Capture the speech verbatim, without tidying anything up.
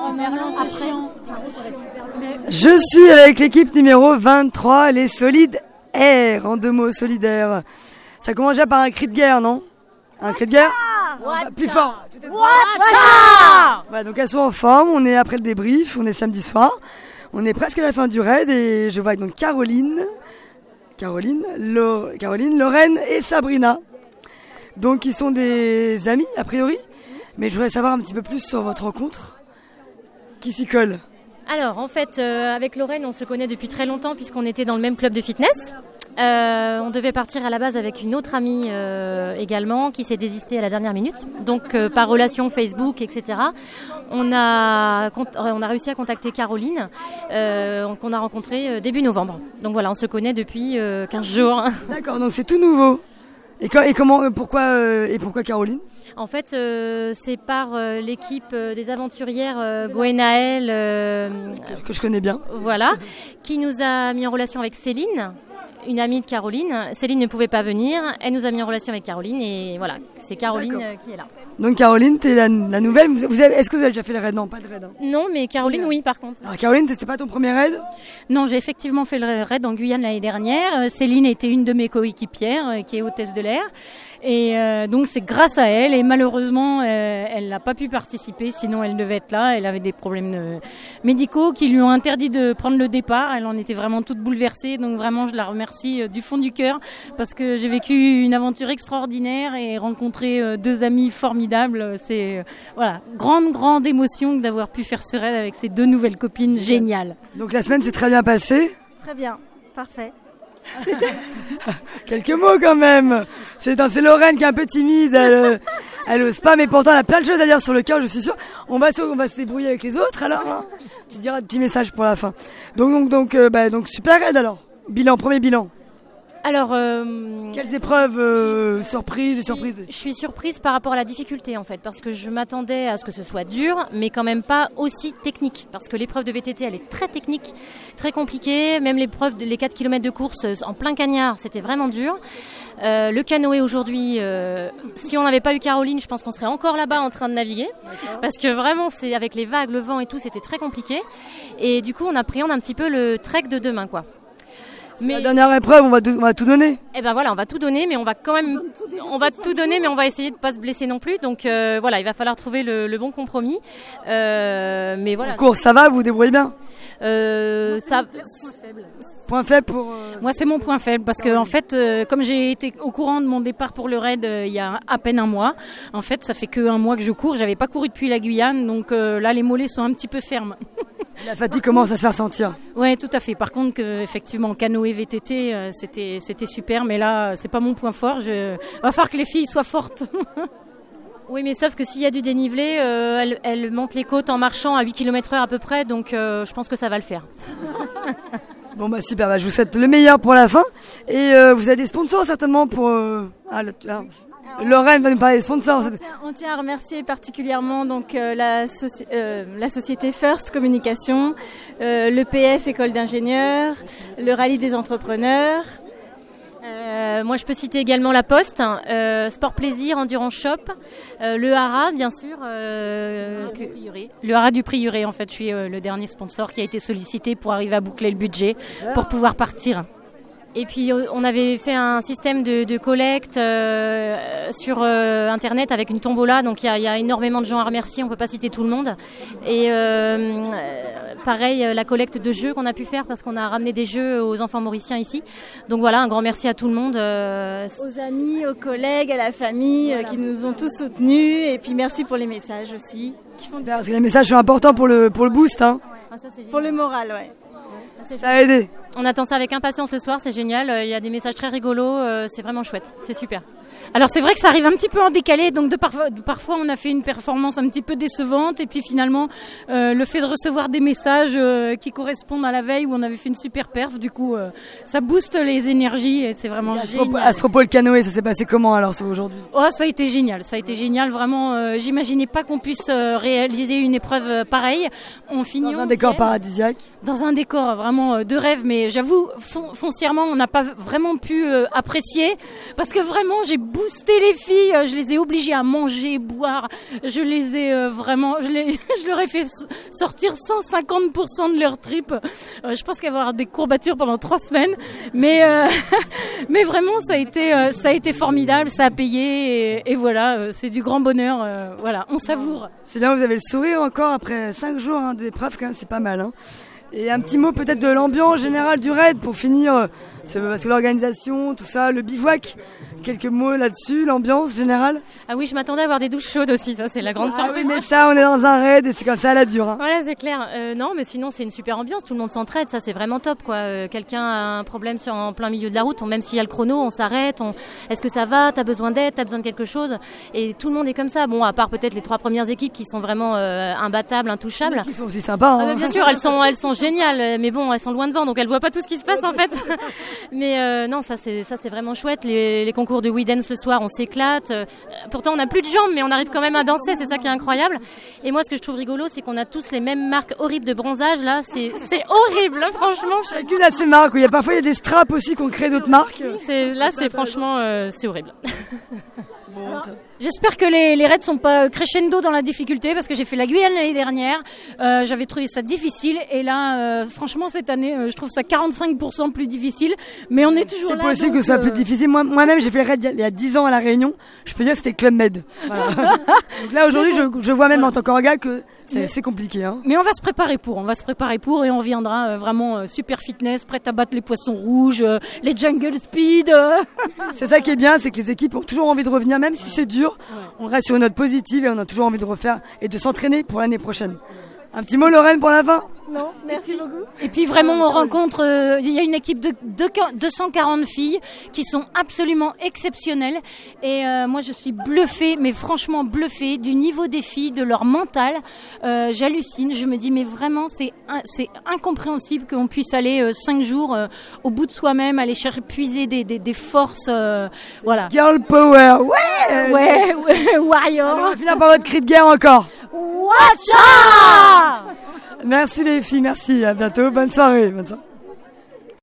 Je suis avec l'équipe numéro vingt-trois, les Solides Air, en deux mots, solidaires. Ça commence déjà par un cri de guerre, non? Un cri de guerre? Watcha. Plus fort. Watcha. Voilà, donc elles sont en forme, on est après le débrief, on est samedi soir. On est presque à la fin du raid et je vois donc Caroline, Caroline, Lo- Caroline, Lorraine et Sabrina. Donc ils sont des amis a priori, mais je voudrais savoir un petit peu plus sur votre rencontre. Qui s'y colle? Alors en fait, euh, avec Lorraine, on se connaît depuis très longtemps puisqu'on était dans le même club de fitness. Euh, on devait partir à la base avec une autre amie euh, également qui s'est désistée à la dernière minute. Donc euh, par relation Facebook, et cetera. On a, on a réussi à contacter Caroline euh, qu'on a rencontrée euh, début novembre. Donc voilà, on se connaît depuis euh, quinze jours. D'accord, donc c'est tout nouveau. Et, quand, et comment, pourquoi, euh, et pourquoi Caroline? En fait, euh, c'est par euh, l'équipe euh, des aventurières euh, Gwenaël, euh, que, que je connais bien. Voilà, qui nous a mis en relation avec Céline, une amie de Caroline. Céline ne pouvait pas venir, elle nous a mis en relation avec Caroline et voilà, c'est Caroline euh, qui est là. Donc Caroline, t'es la, la nouvelle. Vous, vous avez, est-ce que vous avez déjà fait le raid? Non, pas de raid. Hein. Non, mais Caroline, oui, par contre. Alors Caroline, c'était pas ton premier raid? Non, j'ai effectivement fait le raid en Guyane l'année dernière. Céline était une de mes coéquipières, euh, qui est hôtesse de l'air. Et euh, donc c'est grâce à elle. Et malheureusement, euh, elle n'a pas pu participer, sinon elle devait être là. Elle avait des problèmes de... médicaux qui lui ont interdit de prendre le départ. Elle en était vraiment toute bouleversée. Donc vraiment, je la remercie euh, du fond du cœur parce que j'ai vécu une aventure extraordinaire et rencontré euh, deux amis formidables. C'est euh, voilà, grande, grande émotion d'avoir pu faire ce raid avec ces deux nouvelles copines géniales. Donc la semaine s'est très bien passée? Très bien, parfait. Quelques mots quand même. C'est, c'est Lorraine qui est un peu timide, elle, elle ose pas, mais pourtant elle a plein de choses à dire sur le cœur, je suis sûre. On va se, on va se débrouiller avec les autres alors. Hein. Tu diras un petit message pour la fin. Donc donc donc, euh, bah, donc super raid alors. Bilan, premier bilan. Alors, euh, quelles épreuves euh, surprises et surprises? Je suis surprise par rapport à la difficulté en fait, parce que je m'attendais à ce que ce soit dur, mais quand même pas aussi technique, parce que l'épreuve de V T T elle est très technique, très compliquée, même l'épreuve de les quatre kilomètres de course en plein cagnard, c'était vraiment dur. Euh, le canoë aujourd'hui, euh, si on n'avait pas eu Caroline, je pense qu'on serait encore là-bas en train de naviguer. D'accord. Parce que vraiment, c'est avec les vagues, le vent et tout, c'était très compliqué. Et du coup, on appréhende un petit peu le trek de demain, quoi. Mais la dernière épreuve, on va, tout, on va tout donner. Eh ben voilà, on va tout donner, mais on va quand même, on, on va tout donner, mais on va essayer de pas se blesser non plus. Donc euh, voilà, il va falloir trouver le, le bon compromis. Euh, mais voilà. En course, ça va, vous vous débrouillez bien? Euh, ça. Point faible pour... Euh... Moi, c'est mon point faible parce que, en fait, euh, comme j'ai été au courant de mon départ pour le raid euh, il y a à peine un mois, en fait, ça fait que un mois que je cours. J'avais pas couru depuis la Guyane, donc euh, là, les mollets sont un petit peu fermes. La fatigue commence à se faire sentir. Ouais, tout à fait. Par contre, que, effectivement, canoë V T T, euh, c'était, c'était super, mais là, c'est pas mon point fort. Je... Il va falloir que les filles soient fortes. Oui, mais sauf que s'il y a du dénivelé, euh, elle, elle monte les côtes en marchant à huit kilomètres heure à peu près, donc euh, je pense que ça va le faire. Bon bah super, bah, je vous souhaite le meilleur pour la fin. Et euh, vous avez des sponsors certainement pour... Euh... Ah, le... ah. Lorraine va nous parler des sponsors. On tient, on tient à remercier particulièrement donc, euh, la, soci- euh, la société First Communication, euh, l'E P F École d'ingénieurs, le Rallye des entrepreneurs. Euh, moi, je peux citer également La Poste, euh, Sport Plaisir, Endurance Shop, euh, le Hara, bien sûr. Euh, le, Hara que... le Hara du Prieuré, en fait, je suis euh, le dernier sponsor qui a été sollicité pour arriver à boucler le budget pour pouvoir partir. Et puis on avait fait un système de, de collecte euh, sur euh, internet avec une tombola, donc il y a, y a énormément de gens à remercier, on peut pas citer tout le monde. Et euh, pareil, la collecte de jeux qu'on a pu faire parce qu'on a ramené des jeux aux enfants mauriciens ici. Donc voilà, un grand merci à tout le monde. Euh, aux amis, aux collègues, à la famille voilà. euh, qui nous ont tous soutenus, et puis merci pour les messages aussi. Parce que les messages sont importants pour le, pour le boost. Hein. Ah, ça, c'est pour le moral, ouais. Ça, ça a aidé. On attend ça avec impatience le soir, c'est génial. Il y a des messages très rigolos, c'est vraiment chouette, c'est super. Alors c'est vrai que ça arrive un petit peu en décalé, donc de parfois, de parfois on a fait une performance un petit peu décevante, et puis finalement euh, le fait de recevoir des messages euh, qui correspondent à la veille où on avait fait une super perf, du coup euh, ça booste les énergies et c'est vraiment à génial. Ce, à ce propos, le canoë, ça s'est passé comment alors aujourd'hui? Oh, ça a été génial, ça a été génial, vraiment. Euh, j'imaginais pas qu'on puisse euh, réaliser une épreuve euh, pareille. On finit dans un décor paradisiaque. Dans un décor vraiment euh, de rêve, mais j'avoue fon- foncièrement on n'a pas vraiment pu euh, apprécier parce que vraiment j'ai beaucoup boosté les filles, je les ai obligées à manger, boire, je les ai euh, vraiment, je, les, je leur ai fait sortir cent cinquante pour cent de leur trip. Euh, je pense qu'elles vont avoir des courbatures pendant trois semaines, mais euh, mais vraiment ça a été euh, ça a été formidable, ça a payé et, et voilà, euh, c'est du grand bonheur, euh, voilà, on savoure. C'est bien, vous avez le sourire encore après cinq jours hein, d'épreuve, quand même, c'est pas mal. Hein. Et un petit mot peut-être de l'ambiance générale du raid pour finir, euh, parce que l'organisation, tout ça, le bivouac, quelques mots là-dessus, l'ambiance générale. Ah oui, je m'attendais à avoir des douches chaudes aussi, ça c'est la grande ah surprise. Oui, mais ça, on est dans un raid et c'est comme ça à la dure. Hein. Voilà, c'est clair. Euh, non, mais sinon c'est une super ambiance, tout le monde s'entraide, ça c'est vraiment top quoi. Euh, quelqu'un a un problème sur en plein milieu de la route, on, même s'il y a le chrono, on s'arrête, on... est-ce que ça va, t'as besoin d'aide, t'as besoin de quelque chose, et tout le monde est comme ça. Bon, à part peut-être les trois premières équipes qui sont vraiment euh, imbattables, intouchables. Mais qui sont aussi sympas. Hein. Ah, bah, bien sûr, elles sont, elles sont géniales, mais bon, elles sont loin devant, donc elles voient pas tout ce qui se passe en fait. Mais euh, non, ça c'est ça c'est vraiment chouette. Les, les concours de We Dance le soir, on s'éclate. Euh, pourtant, on n'a plus de jambes, mais on arrive quand même à danser. C'est ça qui est incroyable. Et moi, ce que je trouve rigolo, c'est qu'on a tous les mêmes marques horribles de bronzage. Là, c'est c'est horrible, hein, franchement. Chacune a ses marques. Il y a parfois il y a des straps aussi qu'on crée d'autres marques. C'est là, c'est franchement, euh, c'est horrible. Bon, alors, j'espère que les, les raids sont pas crescendo dans la difficulté parce que j'ai fait la Guyane l'année dernière, euh, j'avais trouvé ça difficile et là euh, franchement cette année euh, je trouve ça quarante-cinq pour cent plus difficile, mais on est toujours c'est là. C'est possible que ce soit euh... plus difficile. Moi, moi-même j'ai fait le raid il y a dix ans à La Réunion, je peux dire que c'était Club Med. Voilà. Donc là aujourd'hui je, je vois même en tant qu'orga que c'est, c'est compliqué. Hein. Mais on va se préparer pour, on va se préparer pour et on viendra euh, vraiment euh, super fitness, prête à battre les poissons rouges, euh, les jungle speed. Euh. C'est ça qui est bien, c'est que les équipes ont toujours envie de revenir, même si c'est dur, on reste sur une note positive et on a toujours envie de refaire et de s'entraîner pour l'année prochaine. Un petit mot Lorraine pour la fin? Non, merci beaucoup. Et puis vraiment on rencontre, euh, il y a une équipe de deux cent quarante filles qui sont absolument exceptionnelles et euh, moi je suis bluffée, mais franchement bluffée du niveau des filles, de leur mental. Euh, j'hallucine, je me dis mais vraiment c'est c'est incompréhensible qu'on puisse aller euh, cinq jours euh, au bout de soi-même, aller chercher puiser des des, des forces, euh, voilà. Girl power, ouais, ouais, ouais warrior. Alors, on va finir par votre cri de guerre encore. Watcha! Merci les filles, merci, à bientôt, bonne soirée. Bonne soirée.